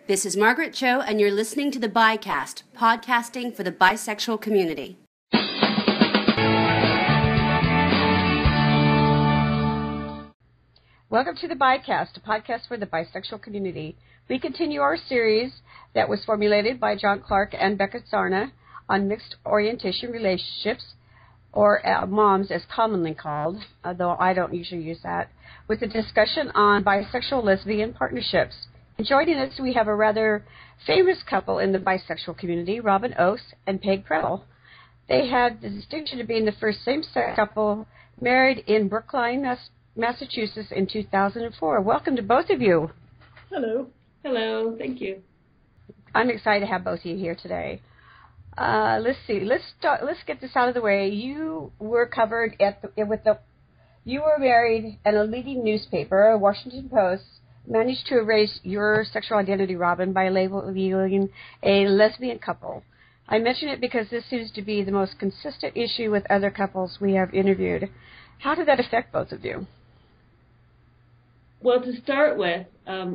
This is Margaret Cho, and you're listening to the Bicast, podcasting for the bisexual community. Welcome to the Bicast, a podcast for the bisexual community. We continue our series that was formulated by John Clark and Becca Sarna on mixed orientation relationships, or MOMS as commonly called, although I don't usually use that, with a discussion on bisexual lesbian partnerships. And joining us, we have a rather famous couple in the bisexual community, Robin Oates and Peg Preble. They had the distinction of being the first same-sex couple married in Brookline, Massachusetts in 2004. Welcome to both of you. Hello. Hello. Thank you. I'm excited to have both of you here today. Let's see. Let's get this out of the way. You were covered you were married, and a leading newspaper, Washington Post, managed to erase your sexual identity, Robin, by labeling a lesbian couple. I mention it because this seems to be the most consistent issue with other couples we have interviewed. How did that affect both of you? Well, to start with, the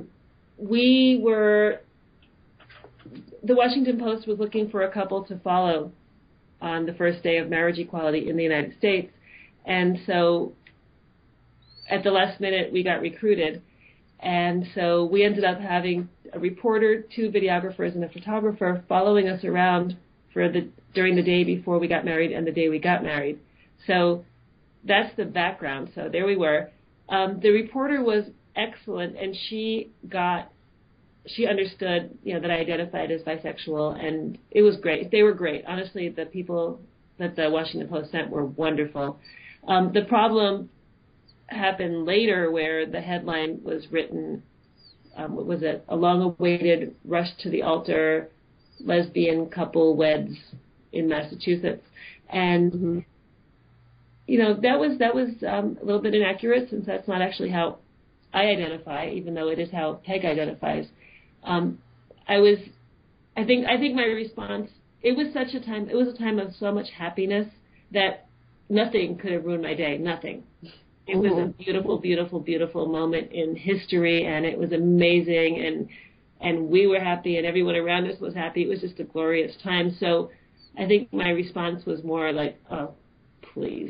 Washington Post was looking for a couple to follow on the first day of marriage equality in the United States. And so at the last minute, we got recruited. And so we ended up having a reporter, 2 videographers, and a photographer following us around during the day before we got married and the day we got married. So that's the background. So there we were. The reporter was excellent, and she understood, that I identified as bisexual, and it was great. They were great. Honestly, the people that the Washington Post sent were wonderful. The problem happened later, where the headline was written, what was it? A long-awaited rush to the altar, lesbian couple weds in Massachusetts, and that was a little bit inaccurate, since that's not actually how I identify, even though it is how Peg identifies. I think my response, it was a time of so much happiness that nothing could have ruined my day, nothing. It was a beautiful, beautiful, beautiful moment in history, and it was amazing, and we were happy, and everyone around us was happy. It was just a glorious time. So I think my response was more like, oh, please.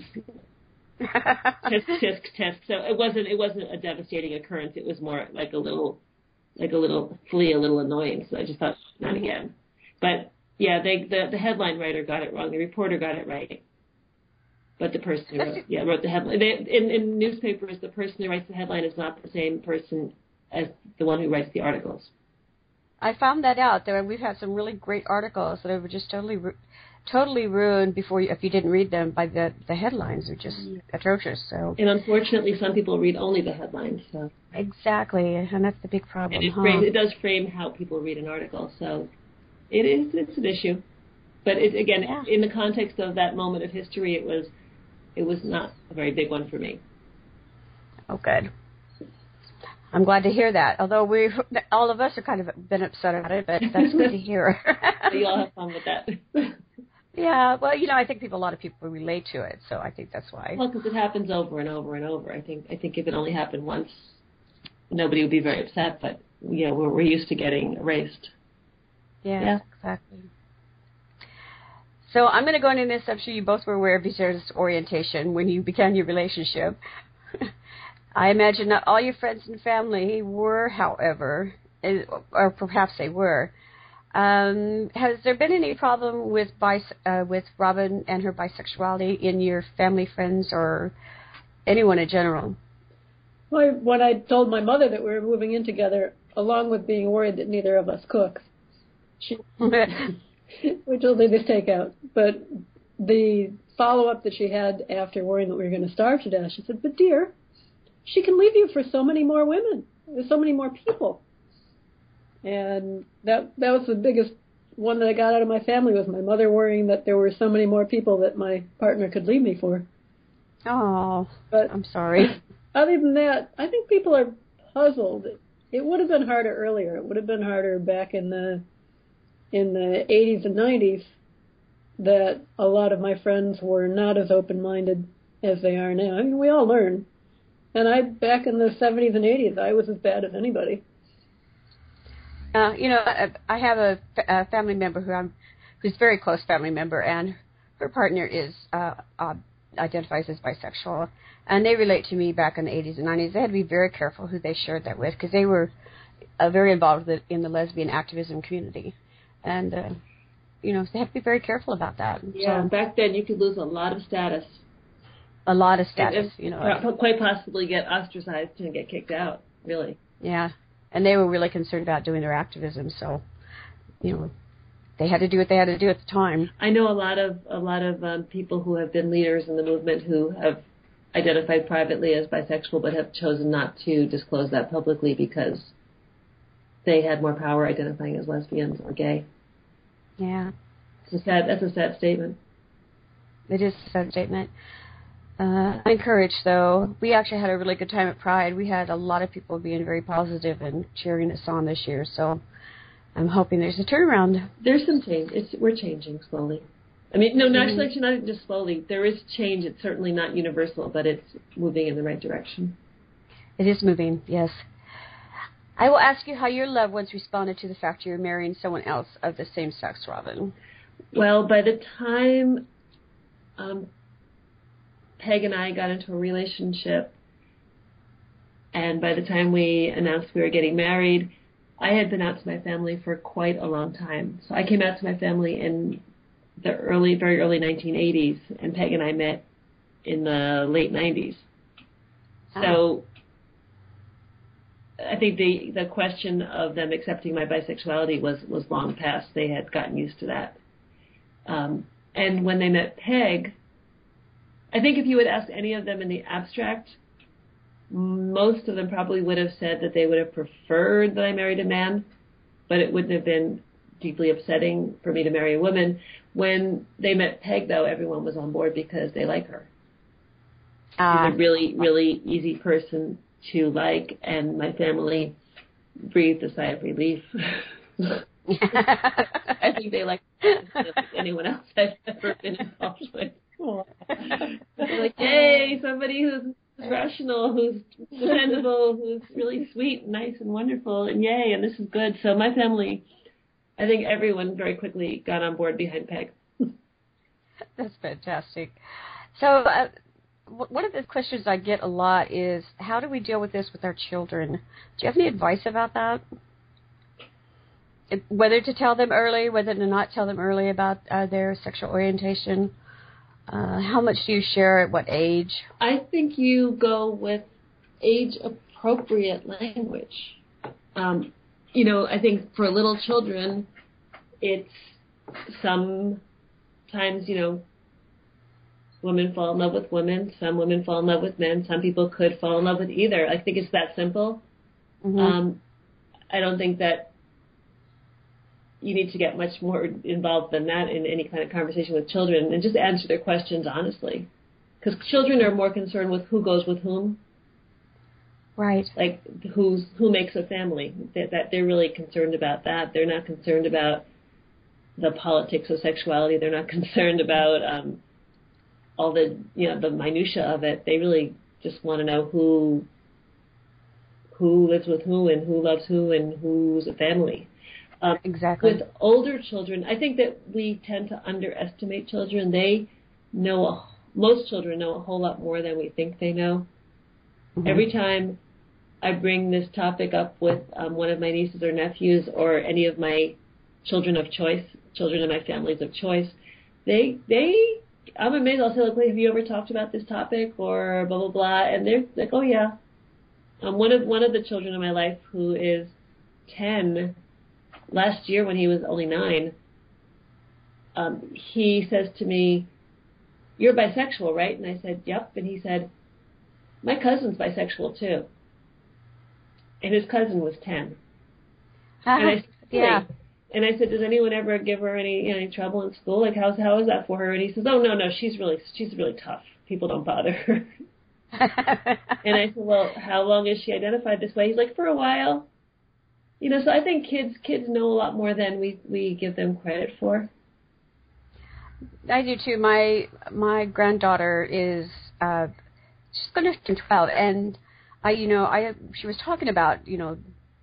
Test. So it wasn't a devastating occurrence. It was more like a little flea, a little annoying. So I just thought, not again. But yeah, the headline writer got it wrong. The reporter got it right. But the person who wrote the headline. In newspapers, the person who writes the headline is not the same person as the one who writes the articles. I found that out. We've had some really great articles that were just totally ruined if you didn't read them by the headlines. Are just atrocious. So, and unfortunately, some people read only the headlines. So exactly, and that's the big problem. And it does frame how people read an article. So it's an issue. But in the context of that moment of history, it was not a very big one for me. Oh, good. I'm glad to hear that. Although all of us are kind of been upset about it, but that's good to hear. You all have fun with that. Yeah, well, I think a lot of people relate to it, so I think that's why. Well, because it happens over and over and over. I think if it only happened once, nobody would be very upset. But we're used to getting erased. Yeah, exactly. So I'm going to go into this. I'm sure you both were aware of each other's orientation when you began your relationship. I imagine not all your friends and family were, however, or perhaps they were. Has there been any problem with Robin and her bisexuality in your family, friends, or anyone in general? Well, when I told my mother that we were moving in together, along with being worried that neither of us cooks, we told her to take out. But the follow-up that she had after worrying that we were going to starve to death, she said, "But dear, she can leave you for so many more women. There's so many more people." And that was the biggest one that I got out of my family, was my mother worrying that there were so many more people that my partner could leave me for. Oh, but I'm sorry. Other than that, I think people are puzzled. It would have been harder earlier. It would have been harder back in the 80s and 90s, that a lot of my friends were not as open-minded as they are now. I mean, we all learn. And back in the 70s and 80s, I was as bad as anybody. I have a family member who's a very close family member, and her partner is identifies as bisexual, and they relate to me back in the 80s and 90s. They had to be very careful who they shared that with because they were very involved in the lesbian activism community, and they have to be very careful about that. Yeah, so, back then you could lose a lot of status. A lot of status, quite possibly get ostracized and get kicked out. Really. Yeah, and they were really concerned about doing their activism, so they had to do what they had to do at the time. I know a lot of people who have been leaders in the movement who have identified privately as bisexual but have chosen not to disclose that publicly because they had more power identifying as lesbians or gay. Yeah. That's a sad statement. It is a sad statement. I'm encouraged, though. We actually had a really good time at Pride. We had a lot of people being very positive and cheering us on this year, so I'm hoping there's a turnaround. There's some change. We're changing slowly. I mean, no, not just slowly. There is change. It's certainly not universal, but it's moving in the right direction. It is moving, yes. I will ask you how your loved ones responded to the fact you're marrying someone else of the same sex, Robin. Well, by the time Peg and I got into a relationship, and by the time we announced we were getting married, I had been out to my family for quite a long time. So I came out to my family in the very early 1980s, and Peg and I met in the late 90s. So I think the question of them accepting my bisexuality was long past. They had gotten used to that. And when they met Peg, I think if you would ask any of them in the abstract, most of them probably would have said that they would have preferred that I married a man, but it wouldn't have been deeply upsetting for me to marry a woman. When they met Peg, though, everyone was on board because they like her. She's a really, really easy person to like, and my family breathed a sigh of relief. I think they like anyone else I've ever been involved with. They're like, yay, somebody who's rational, who's dependable, who's really sweet, nice, and wonderful, and yay, and this is good. So my family, I think everyone very quickly got on board behind Peg. That's fantastic. So one of the questions I get a lot is, how do we deal with this with our children? Do you have any advice about that? Whether to tell them early, whether to not tell them early about their sexual orientation? How much do you share at what age? I think you go with age-appropriate language. I think for little children, it's sometimes, women fall in love with women. Some women fall in love with men. Some people could fall in love with either. I think it's that simple. Mm-hmm. I don't think that you need to get much more involved than that in any kind of conversation with children, and just answer their questions honestly. Because children are more concerned with who goes with whom. Right. Like who makes a family. That they're really concerned about that. They're not concerned about the politics of sexuality. They're not concerned about all the the minutia of it. They really just want to know who lives with who and who loves who and who's a family. Exactly. With older children, I think that we tend to underestimate children. Most children know a whole lot more than we think they know. Mm-hmm. Every time I bring this topic up with one of my nieces or nephews or any of my children of choice, children in my families of choice, I'm amazed. I'll say, like, have you ever talked about this topic or blah, blah, blah? And they're like, oh, yeah. One of the children in my life who is 10, last year when he was only 9, he says to me, you're bisexual, right? And I said, yep. And he said, my cousin's bisexual too. And his cousin was 10. And I said, yeah. And I said, does anyone ever give her any trouble in school? Like, how is that for her? And he says, oh, no, she's really tough. People don't bother her. And I said, well, how long has she identified this way? He's like, for a while. So I think kids know a lot more than we give them credit for. I do too. My granddaughter is she's going to turn 12, and she was talking about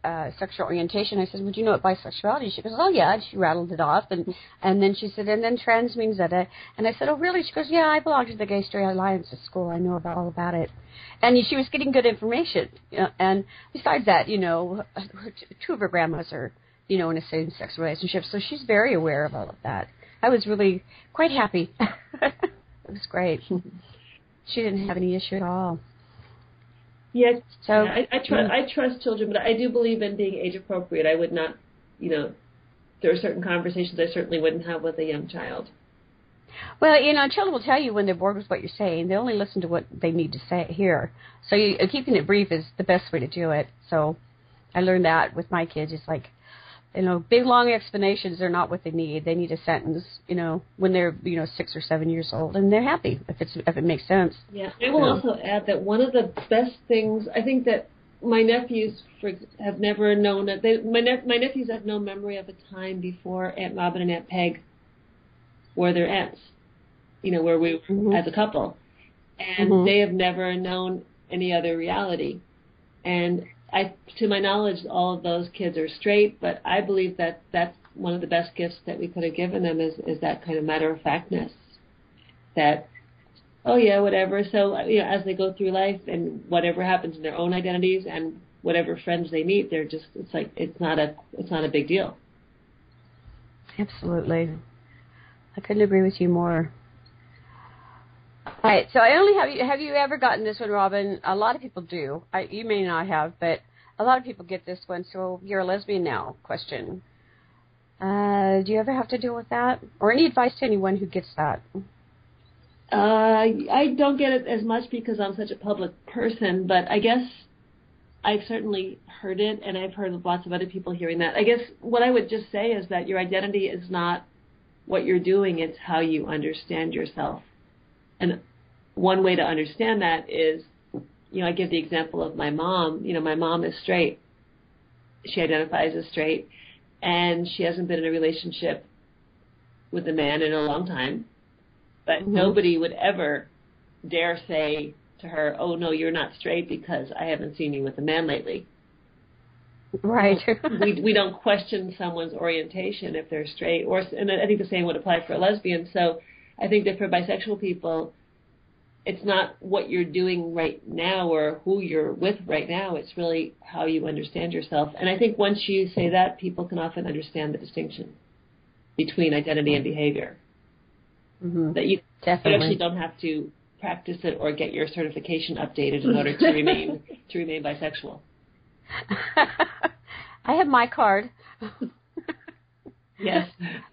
sexual orientation. I said, would you know what bisexuality is? She goes, oh, yeah. And she rattled it off. And then she said, and then trans means that. And I said, oh, really? She goes, yeah, I belong to the Gay Straight Alliance at school. I know all about it. And she was getting good information. And besides that, two of her grandmas are, in a same-sex relationship. So she's very aware of all of that. I was really quite happy. It was great. She didn't have any issue at all. Yes, so I trust children, but I do believe in being age appropriate. I would not, there are certain conversations I certainly wouldn't have with a young child. Well, children will tell you when they're bored with what you're saying. They only listen to what they need to hear. So keeping it brief is the best way to do it. So I learned that with my kids. It's like, big long explanations are not what they need. They need a sentence, when they're 6 or 7 years old, and they're happy if it makes sense. Yeah, I will also add that one of the best things I think that my nephews have never known that my nephews have no memory of a time before Aunt Robin and Aunt Peg were their aunts, where we were as a couple, and they have never known any other reality, and to my knowledge, all of those kids are straight, but I believe that that's one of the best gifts that we could have given them is that kind of matter-of-factness. That, oh yeah, whatever. So as they go through life and whatever happens in their own identities and whatever friends they meet, it's not a big deal. Absolutely, I couldn't agree with you more. All right, so I only have you ever gotten this one, Robin? A lot of people do. You may not have, but a lot of people get this one. So you're a lesbian now? Question. Do you ever have to deal with that, or any advice to anyone who gets that? I don't get it as much because I'm such a public person, but I guess I've certainly heard it, and I've heard of lots of other people hearing that. I guess what I would just say is that your identity is not what you're doing; it's how you understand yourself. And one way to understand that is, I give the example of my mom. My mom is straight. She identifies as straight, and she hasn't been in a relationship with a man in a long time. But nobody would ever dare say to her, oh, no, you're not straight because I haven't seen you with a man lately. Right. we don't question someone's orientation if they're straight, and I think the same would apply for a lesbian. So I think that for bisexual people, it's not what you're doing right now or who you're with right now. It's really how you understand yourself. And I think once you say that, people can often understand the distinction between identity and behavior. That you actually don't have to practice it or get your certification updated in order to remain bisexual. I have my card. Yes.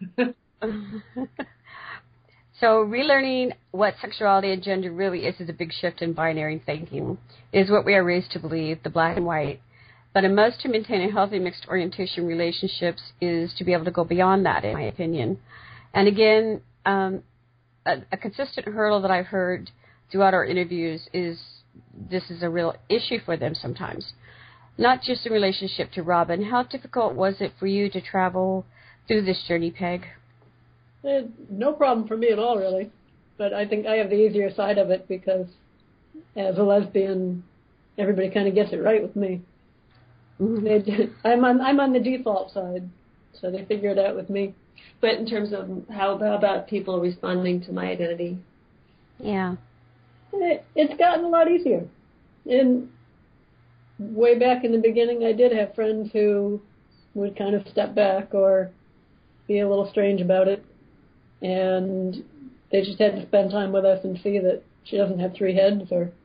So relearning what sexuality and gender really is a big shift in binary thinking. It is what we are raised to believe, the black and white. But a must to maintain a healthy mixed orientation relationships is to be able to go beyond that, in my opinion. And again, a consistent hurdle that I've heard throughout our interviews is this is a real issue for them sometimes. Not just in relationship to Robin. How difficult was it for you to travel through this journey, Peg? No problem for me at all, really. But I think I have the easier side of it because as a lesbian, everybody kind of gets it right with me. I'm on the default side, so they figure it out with me. But in terms of how about people responding to my identity? Yeah. It's gotten a lot easier. And way back in the beginning, I did have friends who would kind of step back or be a little strange about it. And they just had to spend time with us and see that she doesn't have 3 heads.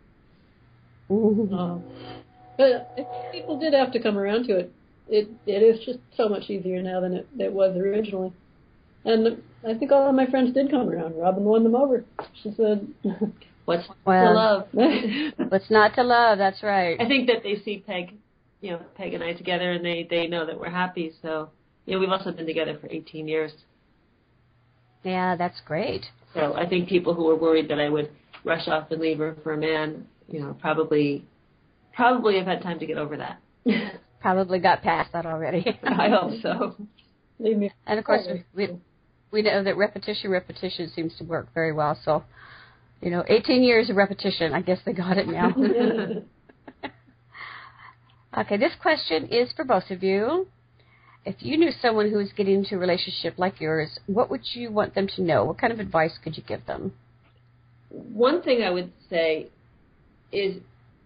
But people did have to come around to it. It is just so much easier now than it was originally. And I think all of my friends did come around. Robin won them over. She said, what's to love? What's not to love? That's right. I think that they see Peg and I together, and they know that we're happy. So, we've also been together for 18 years. Yeah, that's great. So I think people who were worried that I would rush off and leave her for a man, probably have had time to get over that. Probably got past that already. I hope so. And of course, we know that repetition seems to work very well. So, 18 years of repetition. I guess they got it now. Okay, this question is for both of you. If you knew someone who was getting into a relationship like yours, what would you want them to know? What kind of advice could you give them? One thing I would say is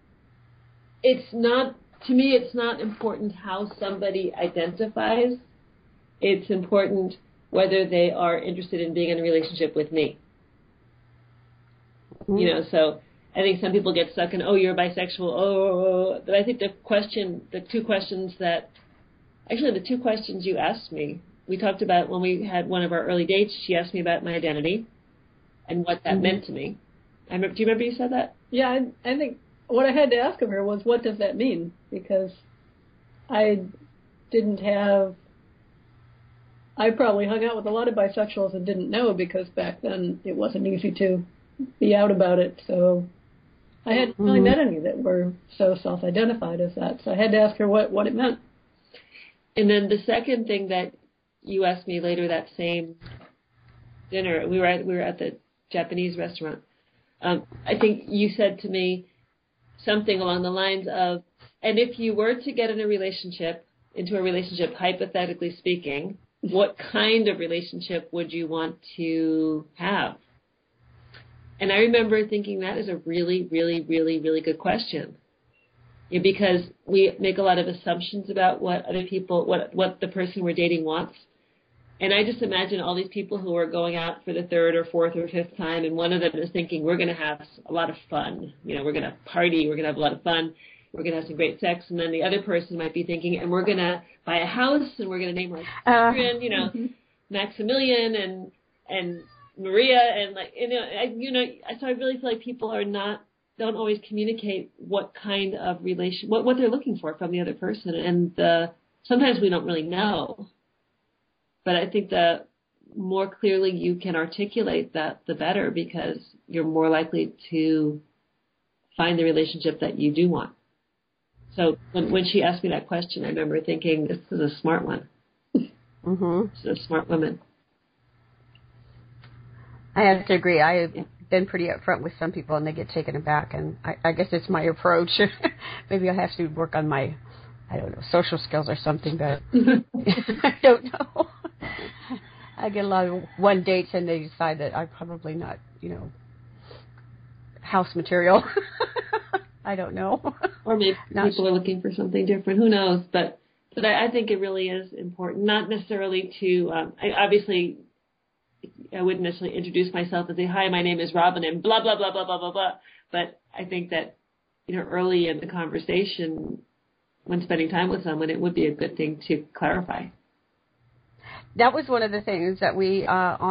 to me, it's not important how somebody identifies. It's important whether they are interested in being in a relationship with me. Mm-hmm. So I think some people get stuck in, oh, you're bisexual, but I think the two questions you asked me, we talked about when we had one of our early dates. She asked me about my identity and what that meant to me. Do you remember you said that? Yeah, I think what I had to ask of her was, what does that mean? Because I probably hung out with a lot of bisexuals and didn't know, because back then it wasn't easy to be out about it. So I hadn't really met any that were so self-identified as that. So I had to ask her what it meant. And then the second thing that you asked me later that same dinner, we were at the Japanese restaurant. I think you said to me something along the lines of, and if you were to get into a relationship, hypothetically speaking, what kind of relationship would you want to have? And I remember thinking that is a really, really, really, really good question. Because we make a lot of assumptions about what other people, what the person we're dating wants. And I just imagine all these people who are going out for the third or fourth or fifth time, and one of them is thinking, we're going to have a lot of fun. We're going to party, we're going to have a lot of fun, we're going to have some great sex. And then the other person might be thinking, and we're going to buy a house, and we're going to name our children, Maximilian and Maria, and so I really feel like people don't always communicate what kind of what they're looking for from the other person, and sometimes we don't really know. But I think the more clearly you can articulate that, the better, because you're more likely to find the relationship that you do want. So when she asked me that question, I remember thinking, this is a smart one. Mm-hmm. This is a smart woman. I have to agree. I have been pretty upfront with some people, and they get taken aback, and I guess it's my approach. Maybe I'll have to work on my, social skills or something, but I don't know. I get a lot of one dates, and they decide that I'm probably not, house material. I don't know. Or maybe people are looking for something different. Who knows? But I think it really is important, not necessarily to, I wouldn't necessarily introduce myself and say, hi, my name is Robin, and blah, blah, blah, blah, blah, blah, blah. But I think that, early in the conversation, when spending time with someone, it would be a good thing to clarify. That was one of the things that we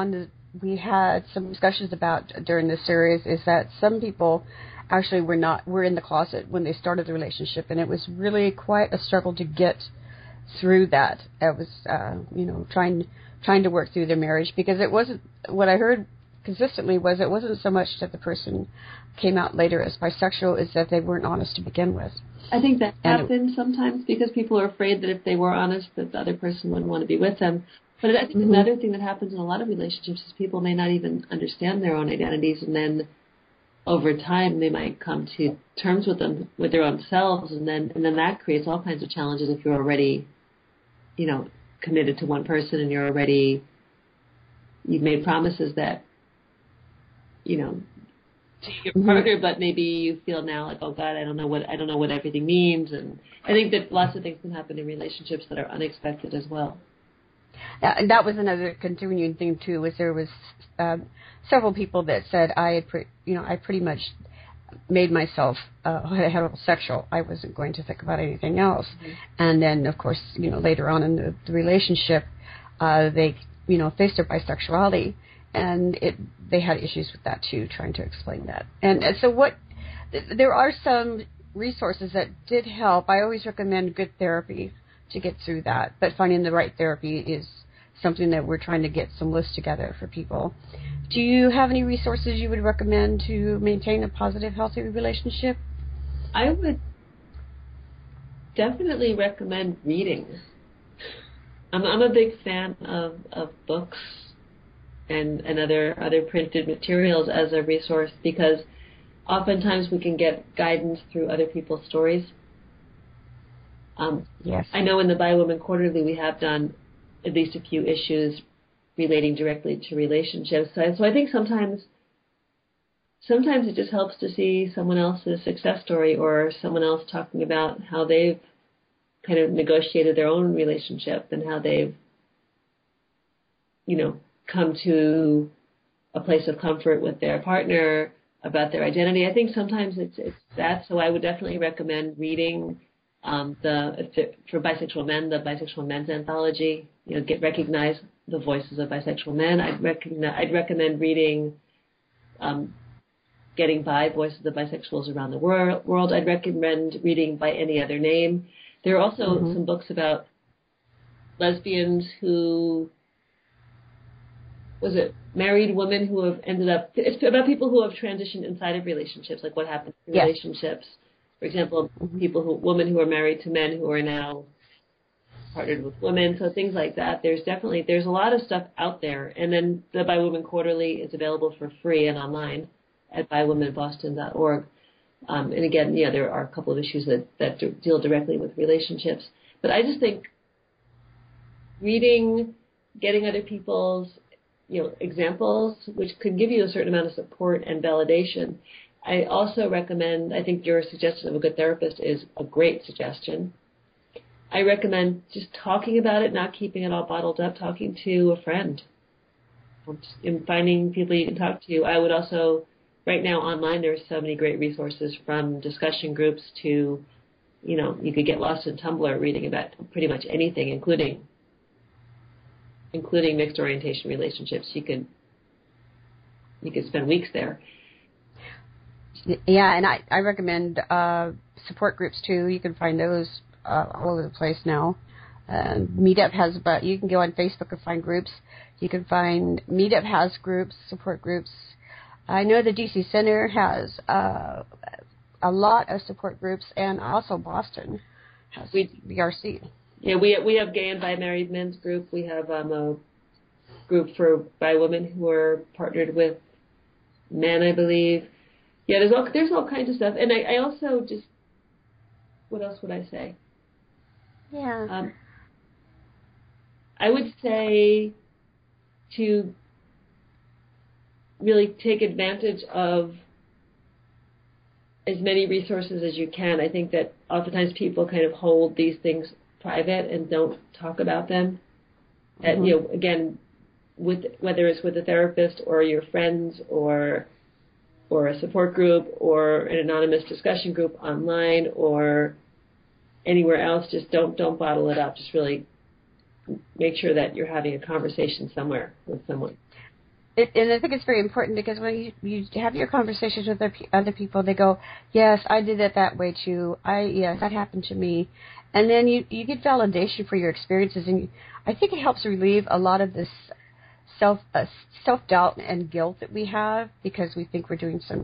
had some discussions about during this series, is that some people actually were in the closet when they started the relationship, and it was really quite a struggle to get through that. It was, trying to work through their marriage, because it wasn't, what I heard consistently was, it wasn't so much that the person came out later as bisexual, is that they weren't honest to begin with. I think that happens sometimes because people are afraid that if they were honest, that the other person wouldn't want to be with them. But I think another thing that happens in a lot of relationships is people may not even understand their own identities, and then over time they might come to terms with them, with their own selves, and then that creates all kinds of challenges if you're already, committed to one person, and you've made promises that, to your partner, but maybe you feel now like, oh God, I don't know what everything means. And I think that lots of things can happen in relationships that are unexpected as well. And that was another continuing thing too, was there was several people that said I pretty much made myself heterosexual. I wasn't going to think about anything else. Mm-hmm. And then, of course, later on in the relationship, they, faced their bisexuality, and they had issues with that too, trying to explain that. And so there are some resources that did help. I always recommend good therapy to get through that, but finding the right therapy is something that we're trying to get some lists together for people. Do you have any resources you would recommend to maintain a positive, healthy relationship? I would definitely recommend reading. I'm a big fan of books and other printed materials as a resource, because oftentimes we can get guidance through other people's stories. Yes. I know in the Bi Woman Quarterly we have done at least a few issues relating directly to relationships. So I think sometimes it just helps to see someone else's success story or someone else talking about how they've kind of negotiated their own relationship and how they've, come to a place of comfort with their partner about their identity. I think sometimes it's that. So I would definitely recommend reading for bisexual men, the Bisexual Men's Anthology. Recognize the voices of bisexual men. I'd recommend reading Getting By, Voices of Bisexuals Around the World. I'd recommend reading By Any Other Name. There are also some books about lesbians who, married women who have ended up, it's about people who have transitioned inside of relationships, like what happens in relationships. For example, women who are married to men who are now partnered with women, so things like that. There's a lot of stuff out there. And then the Bi Woman Quarterly is available for free and online at bywomenboston.org. And again, there are a couple of issues that deal directly with relationships. But I just think reading, getting other people's, examples, which could give you a certain amount of support and validation. I also recommend, I think your suggestion of a good therapist is a great suggestion. I recommend just talking about it, not keeping it all bottled up, talking to a friend and finding people you can talk to. I would also, right now online, there's so many great resources from discussion groups to, you could get lost in Tumblr reading about pretty much anything, including mixed orientation relationships. You could spend weeks there. Yeah, and I recommend support groups too. You can find those all over the place now. Meetup has, but you can go on Facebook and find groups. You can find Meetup has groups, support groups. I know the DC Center has a lot of support groups, and also Boston has BRC. Yeah, we have Gay and Bi Married Men's Group. We have a group for bi women who are partnered with men, I believe. Yeah, there's all kinds of stuff. And I also just, what else would I say? Yeah. I would say to really take advantage of as many resources as you can. I think that oftentimes people kind of hold these things private and don't talk about them. And, again, whether it's with a therapist or your friends or a support group or an anonymous discussion group online or anywhere else, just don't bottle it up. Just really make sure that you're having a conversation somewhere with someone. And I think it's very important because when you have your conversations with other people, they go, yes, I did it that way too. Yes, that happened to me. And then you get validation for your experiences. And I think it helps relieve a lot of this self-doubt and guilt that we have because we think we're doing some,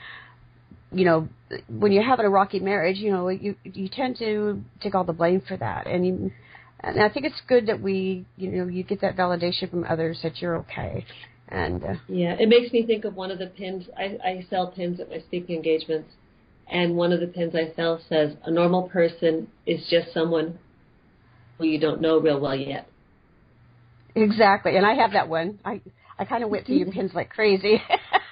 when you're having a rocky marriage, you tend to take all the blame for that. And I think it's good that you get that validation from others that you're okay. And yeah, it makes me think of one of the pins. I sell pins at my speaking engagements, and one of the pins I sell says, "A normal person is just someone who you don't know real well yet." Exactly, and I have that one. I kind of went through your pins like crazy.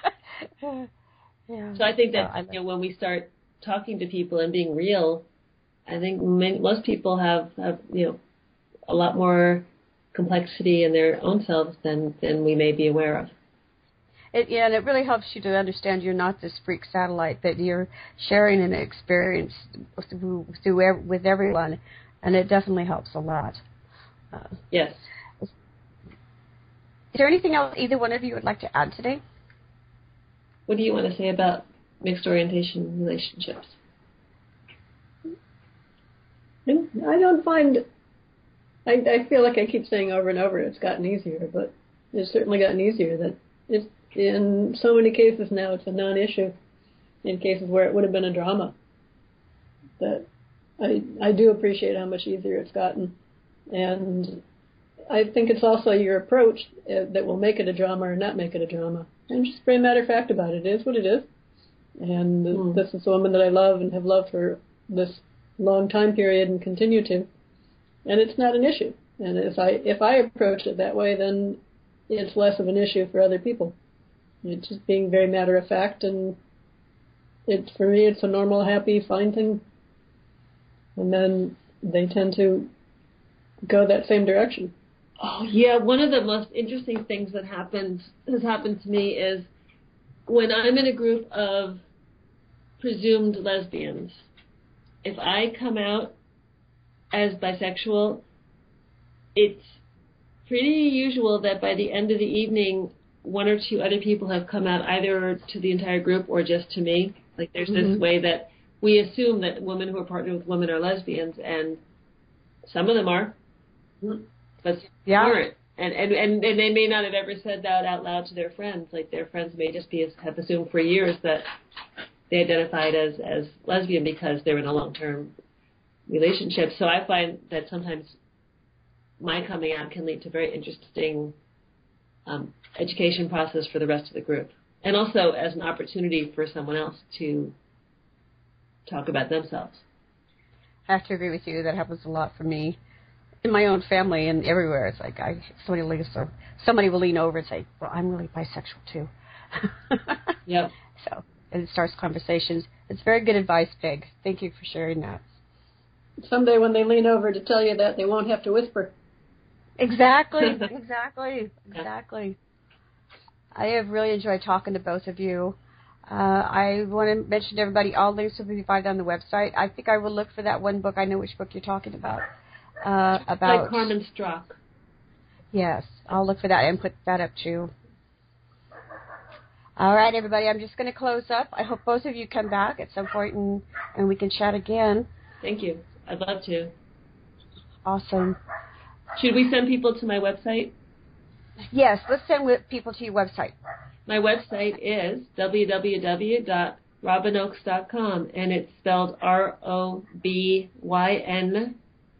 Yeah. So I think that when we start talking to people and being real, I think most people have a lot more complexity in their own selves than we may be aware of. And it really helps you to understand you're not this freak satellite, that you're sharing an experience with everyone, and it definitely helps a lot. Yes. Is there anything else either one of you would like to add today? What do you want to say about mixed orientation relationships? I don't find... I feel like I keep saying over and over it's gotten easier, but it's certainly gotten easier. That it's, in so many cases now it's a non-issue. In cases where it would have been a drama. That I do appreciate how much easier it's gotten. And I think it's also your approach that will make it a drama or not make it a drama. And just very matter of fact about it. It is what it is. And this is a woman that I love and have loved for this long time period and continue to. And it's not an issue. And if I approach it that way, then it's less of an issue for other people. It's just being very matter of fact, and for me, it's a normal, happy, fine thing. And then they tend to go that same direction. Oh, yeah. One of the most interesting things that has happened to me is when I'm in a group of presumed lesbians, if I come out as bisexual, it's pretty usual that by the end of the evening, one or two other people have come out either to the entire group or just to me. Like there's this way that we assume that women who are partnered with women are lesbians, and some of them are, but aren't. And they may not have ever said that out loud to their friends. Like their friends may just have assumed for years that they identified as lesbian because they're in a long-term relationship. So I find that sometimes my coming out can lead to very interesting education process for the rest of the group, and also as an opportunity for someone else to talk about themselves. I have to agree with you. That happens a lot for me in my own family and everywhere. It's like somebody will lean over and say, "Well, I'm really bisexual too." Yep. So and it starts conversations. It's very good advice, Peg. Thank you for sharing that. Someday when they lean over to tell you that, they won't have to whisper. Exactly. I have really enjoyed talking to both of you. I want to mention to everybody all links will be provided on the website. I think I will look for that one book. I know which book you're talking about. By Carmen Strock. Yes, I'll look for that and put that up too. All right, everybody, I'm just going to close up. I hope both of you come back at some point and we can chat again. Thank you. I'd love to. Awesome. Should we send people to my website? Yes, let's send people to your website. My website is www.robinoaks.com, and it's spelled ROBYNOCHS.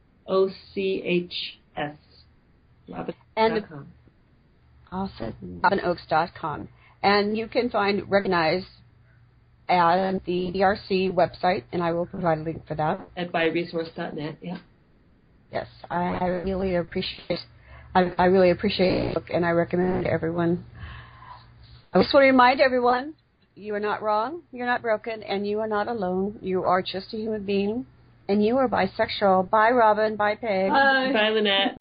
Robinoaks.com. Awesome. RobinOaks.com. And you can recognize at the DRC website, and I will provide a link for that. At byresource.net, yeah. Yes, I really appreciate it, and I recommend it to everyone. I just want to remind everyone, you are not wrong, you're not broken, and you are not alone. You are just a human being, and you are bisexual. Bye, Robin. Bye, Peg. Bye. Bye, Lynette.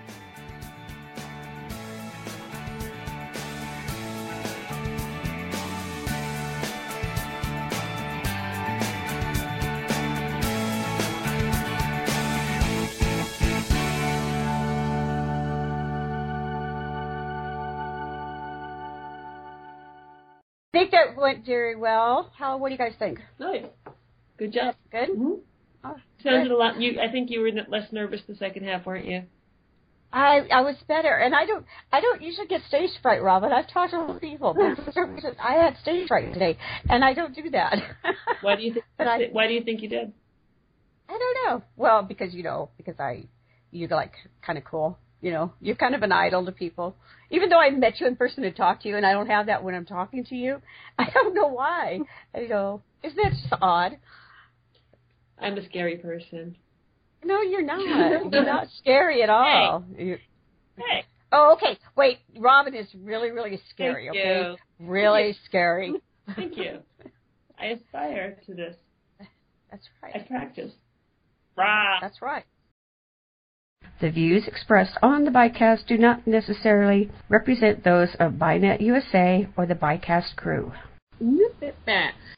I think that went very well. What do you guys think? Nice. Good job. Good? Mm-hmm. Oh, Sounded good. a lot. I think you were less nervous the second half, weren't you? I was better, and I don't usually get stage fright, Robin. I've talked to a lot of people, but for some reason I had stage fright today, and I don't do that. Why do you think? Why do you think you did? I don't know. Well, because you're like kind of cool. You're kind of an idol to people. Even though I met you in person and talked to you, and I don't have that when I'm talking to you, I don't know why. Isn't that just odd? I'm a scary person. No, you're not. You're not scary at all. Hey. Oh, okay. Wait, Robin is really, really scary. Thank okay, you. Really scary. Thank you. I aspire to this. That's right. I practice. Rah. That's right. The views expressed on the Bicast do not necessarily represent those of BiNet USA or the Bicast crew.